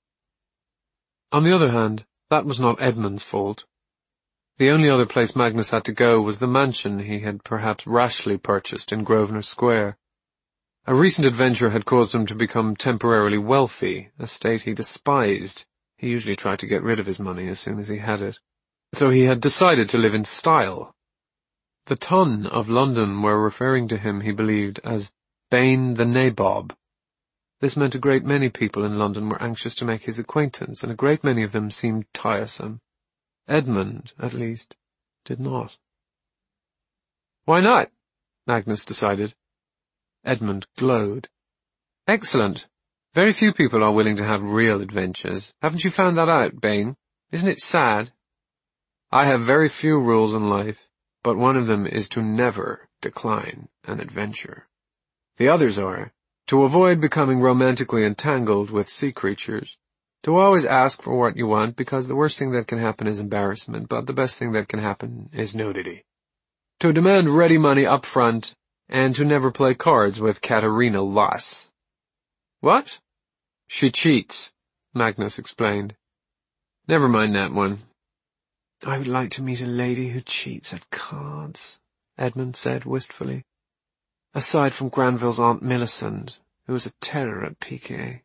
On the other hand, that was not Edmund's fault. The only other place Magnus had to go was the mansion he had perhaps rashly purchased in Grosvenor Square. A recent adventure had caused him to become temporarily wealthy, a state he despised. He usually tried to get rid of his money as soon as he had it. So he had decided to live in style. The ton of London were referring to him, he believed, as Bane the Nabob. This meant a great many people in London were anxious to make his acquaintance, and a great many of them seemed tiresome. Edmund, at least, did not. Why not? Magnus decided. Edmund glowed. Excellent. Very few people are willing to have real adventures. Haven't you found that out, Bane? Isn't it sad? I have very few rules in life, but one of them is to never decline an adventure. The others are to avoid becoming romantically entangled with sea creatures, to always ask for what you want, because the worst thing that can happen is embarrassment, but the best thing that can happen is nudity. To demand ready money up front, and to never play cards with Katerina Lass. What? She cheats, Magnus explained. Never mind that one. I would like to meet a lady who cheats at cards, Edmund said wistfully. Aside from Granville's Aunt Millicent, who was a terror at piquet.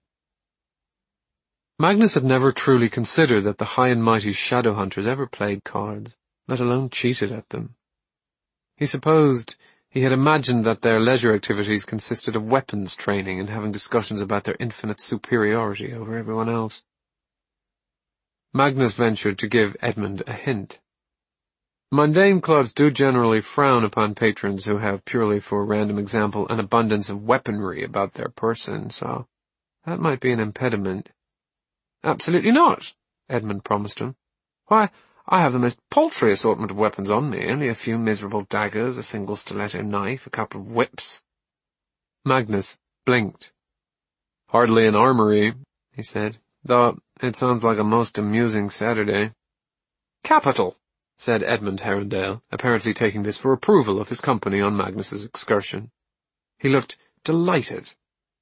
Magnus had never truly considered that the high and mighty Shadowhunters ever played cards, let alone cheated at them. He supposed He had imagined that their leisure activities consisted of weapons training and having discussions about their infinite superiority over everyone else. Magnus ventured to give Edmund a hint. Mundane clubs do generally frown upon patrons who have, purely for random example, an abundance of weaponry about their person, so that might be an impediment. Absolutely not, Edmund promised him. Why, I have the most paltry assortment of weapons on me, only a few miserable daggers, a single stiletto knife, a couple of whips. Magnus blinked. Hardly an armory, he said, though it sounds like a most amusing Saturday. Capital, said Edmund Herondale, apparently taking this for approval of his company on Magnus's excursion. He looked delighted.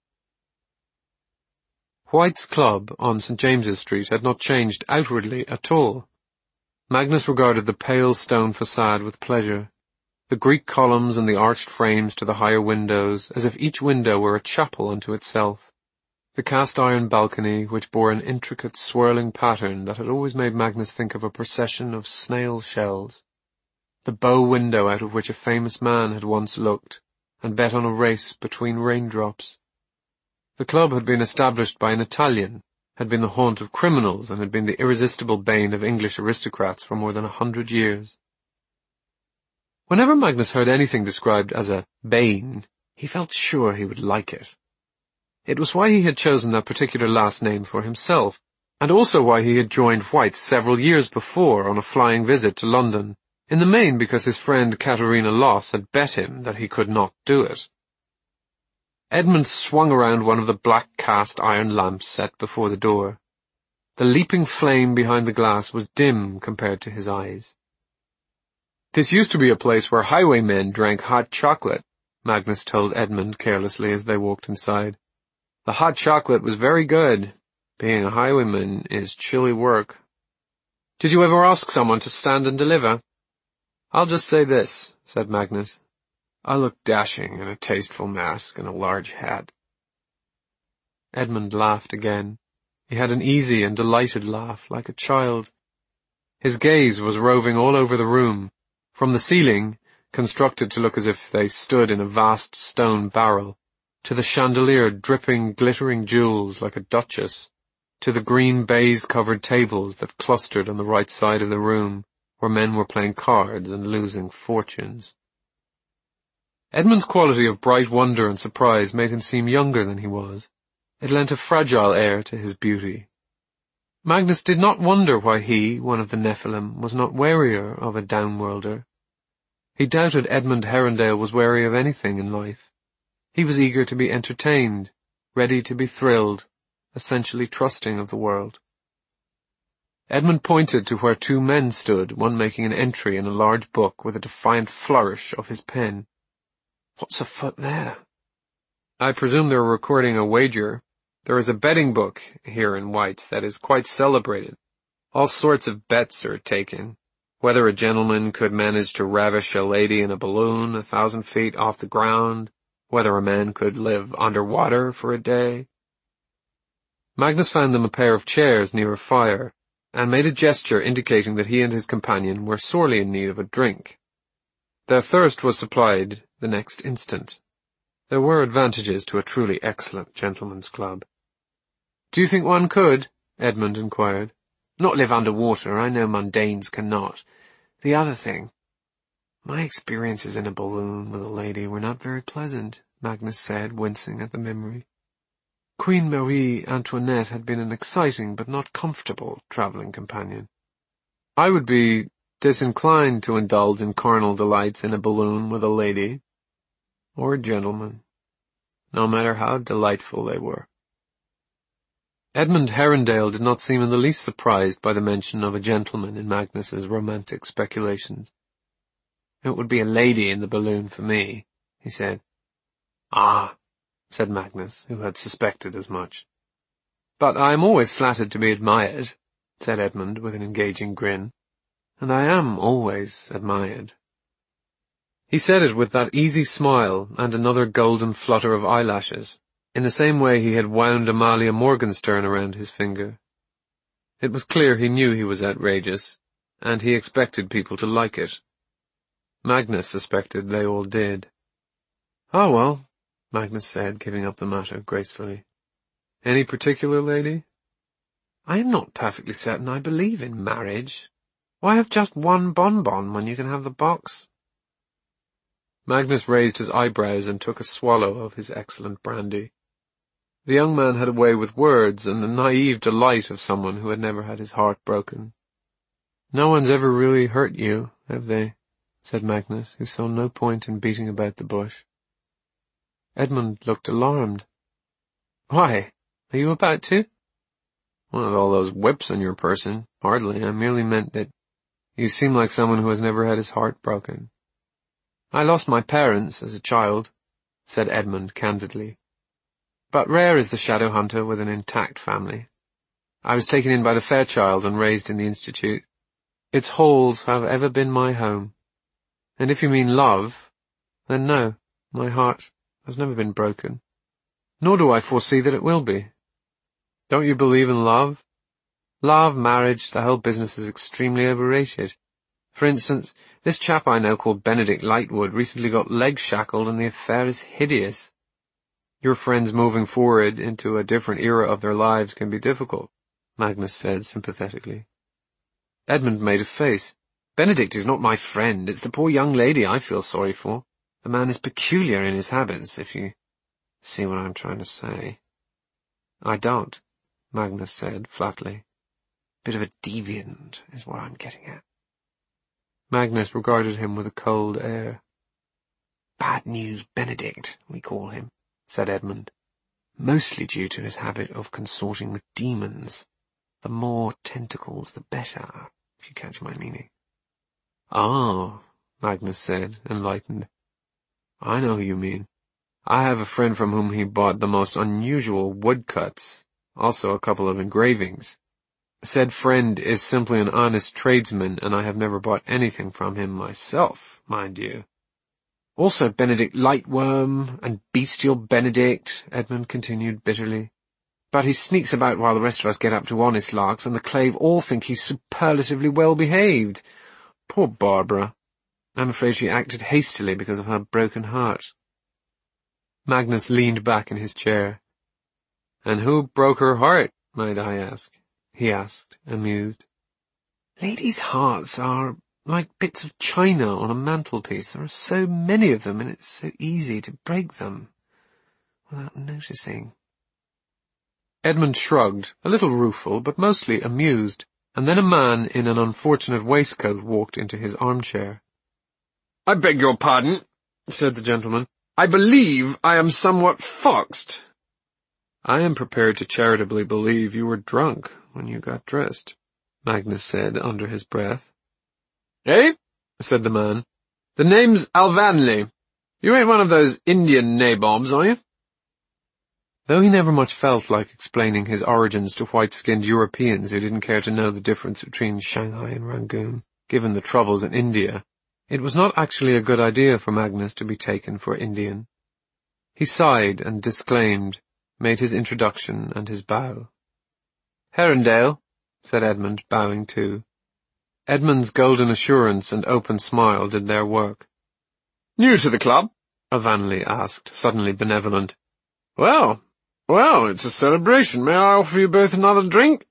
White's Club on St James's Street had not changed outwardly at all. Magnus regarded the pale stone facade with pleasure, the Greek columns and the arched frames to the higher windows, as if each window were a chapel unto itself, the cast-iron balcony, which bore an intricate swirling pattern that had always made Magnus think of a procession of snail shells, the bow window out of which a famous man had once looked, and bet on a race between raindrops. The club had been established by an Italian, had been the haunt of criminals, and had been the irresistible bane of English aristocrats for more than a hundred years. Whenever Magnus heard anything described as a bane, he felt sure he would like it. It was why he had chosen that particular last name for himself, and also why he had joined White's several years before on a flying visit to London, in the main because his friend Caterina Loss had bet him that he could not do it. Edmund swung around one of the black cast-iron lamps set before the door. The leaping flame behind the glass was dim compared to his eyes. This used to be a place where highwaymen drank hot chocolate, Magnus told Edmund carelessly as they walked inside. The hot chocolate was very good. Being a highwayman is chilly work. Did you ever ask someone to stand and deliver? I'll just say this, said Magnus. I look dashing in a tasteful mask and a large hat. Edmund laughed again. He had an easy and delighted laugh, like a child. His gaze was roving all over the room, from the ceiling, constructed to look as if they stood in a vast stone barrel, to the chandelier dripping glittering jewels like a duchess, to the green baize-covered tables that clustered on the right side of the room, where men were playing cards and losing fortunes. Edmund's quality of bright wonder and surprise made him seem younger than he was. It lent a fragile air to his beauty. Magnus did not wonder why he, one of the Nephilim, was not warier of a downworlder. He doubted Edmund Herondale was wary of anything in life. He was eager to be entertained, ready to be thrilled, essentially trusting of the world. Edmund pointed to where two men stood, one making an entry in a large book with a defiant flourish of his pen. What's afoot there? I presume they're recording a wager. There is a betting book here in White's that is quite celebrated. All sorts of bets are taken. Whether a gentleman could manage to ravish a lady in a balloon a thousand feet off the ground, whether a man could live underwater for a day. Magnus found them a pair of chairs near a fire, and made a gesture indicating that he and his companion were sorely in need of a drink. Their thirst was supplied the next instant. There were advantages to a truly excellent gentleman's club. Do you think one could? Edmund inquired. Not live underwater, I know mundanes cannot. The other thing. My experiences in a balloon with a lady were not very pleasant, Magnus said, wincing at the memory. Queen Marie Antoinette had been an exciting but not comfortable travelling companion. I would be disinclined to indulge in carnal delights in a balloon with a lady, or a gentleman, no matter how delightful they were. Edmund Herondale did not seem in the least surprised by the mention of a gentleman in Magnus's romantic speculations. It would be a lady in the balloon for me, he said. Ah, said Magnus, who had suspected as much. But I am always flattered to be admired, said Edmund with an engaging grin. And I am always admired. He said it with that easy smile and another golden flutter of eyelashes, in the same way he had wound Amalia Morgenstern around his finger. It was clear he knew he was outrageous, and he expected people to like it. Magnus suspected they all did. "Oh, well," Magnus said, giving up the matter gracefully. "Any particular lady?" "I am not perfectly certain I believe in marriage. Why have just one bonbon when you can have the box?" Magnus raised his eyebrows and took a swallow of his excellent brandy. The young man had a way with words and the naive delight of someone who had never had his heart broken. "No one's ever really hurt you, have they?" said Magnus, who saw no point in beating about the bush. Edmund looked alarmed. "Why, are you about to?" "Well, with all those whips on your person, hardly. I merely meant that you seem like someone who has never had his heart broken." "I lost my parents as a child," said Edmund candidly. "But rare is the shadow hunter with an intact family. I was taken in by the Fairchild and raised in the Institute. Its halls have ever been my home. And if you mean love, then no, my heart has never been broken. Nor do I foresee that it will be." "Don't you believe in love?" "Love, marriage, the whole business is extremely overrated. For instance, this chap I know called Benedict Lightwood recently got legs shackled and the affair is hideous. Your friends moving forward into a different era of their lives can be difficult," Magnus said sympathetically. Edmund made a face. "Benedict is not my friend. It's the poor young lady I feel sorry for. The man is peculiar in his habits, if you see what I'm trying to say." "I don't," Magnus said flatly. "Bit of a deviant is what I'm getting at." Magnus regarded him with a cold air. "Bad News Benedict, we call him," said Edmund. "Mostly due to his habit of consorting with demons. The more tentacles, the better, if you catch my meaning." "Ah," Magnus said, enlightened. "I know who you mean. I have a friend from whom he bought the most unusual woodcuts, also a couple of engravings. Said friend is simply an honest tradesman, and I have never bought anything from him myself, mind you." "Also Benedict Lightworm and Bestial Benedict," Edmund continued bitterly. "But he sneaks about while the rest of us get up to honest larks, and the Clave all think he's superlatively well behaved. Poor Barbara. I'm afraid she acted hastily because of her broken heart." Magnus leaned back in his chair. "And who broke her heart, might I ask?" he asked, amused. "Ladies' hearts are like bits of china on a mantelpiece. There are so many of them, and it's so easy to break them without noticing." Edmund shrugged, a little rueful, but mostly amused, and then a man in an unfortunate waistcoat walked into his armchair. "I beg your pardon," said the gentleman. "I believe I am somewhat foxed." "I am prepared to charitably believe you were drunk when you got dressed," Magnus said under his breath. "Eh?" said the man. "The name's Alvanley. You ain't one of those Indian nabobs, are you?" Though he never much felt like explaining his origins to white-skinned Europeans who didn't care to know the difference between Shanghai and Rangoon, given the troubles in India, it was not actually a good idea for Magnus to be taken for Indian. He sighed and disclaimed, made his introduction and his bow. "Herondale," said Edmund, bowing too. Edmund's golden assurance and open smile did their work. "New to the club?" Alvanley asked, suddenly benevolent. Well, well, it's a celebration. May I offer you both another drink?"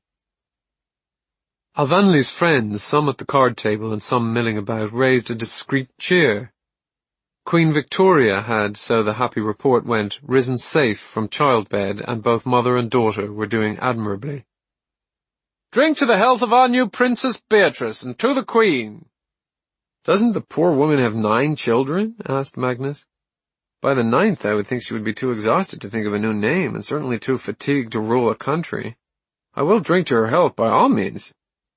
Alvanley's friends, some at the card table and some milling about, raised a discreet cheer. Queen Victoria had, so the happy report went, risen safe from childbed, and both mother and daughter were doing admirably. "Drink to the health of our new Princess Beatrice, and to the Queen." "Doesn't the poor woman have nine children?" asked Magnus. "By the ninth I would think she would be too exhausted to think of a new name, and certainly too fatigued to rule a country. I will drink to her health by all means."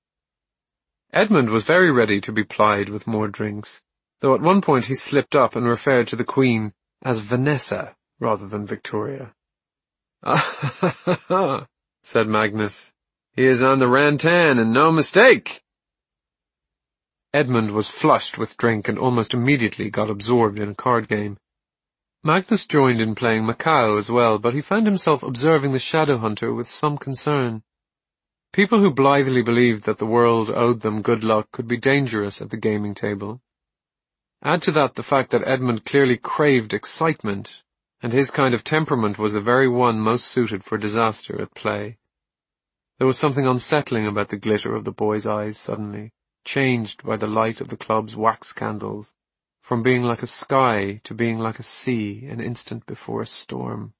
Edmund was very ready to be plied with more drinks, though at one point he slipped up and referred to the Queen as Vanessa rather than Victoria. "Ah, ha, ha, ha," said Magnus. "He is on the rantan, and no mistake." Edmund was flushed with drink and almost immediately got absorbed in a card game. Magnus joined in playing Macao as well, but he found himself observing the shadow hunter with some concern. People who blithely believed that the world owed them good luck could be dangerous at the gaming table. Add to that the fact that Edmund clearly craved excitement, and his kind of temperament was the very one most suited for disaster at play. There was something unsettling about the glitter of the boy's eyes suddenly, changed by the light of the club's wax candles, from being like a sky to being like a sea an instant before a storm.